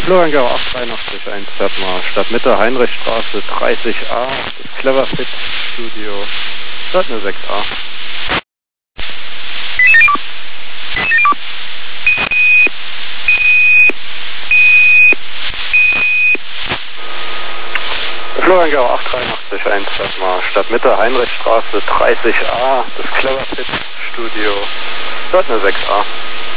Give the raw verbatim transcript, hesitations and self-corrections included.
Florian acht dreiundachtzig eins fährt mal Stadtmitte, Heinrichstraße dreißig a, das Cleverfit Studio, Stadt null sechs a. Florian acht dreiundachtzig eins fährt mal Stadtmitte, Heinrichstraße dreißig a, das Cleverfit Studio, Stadt null sechs a.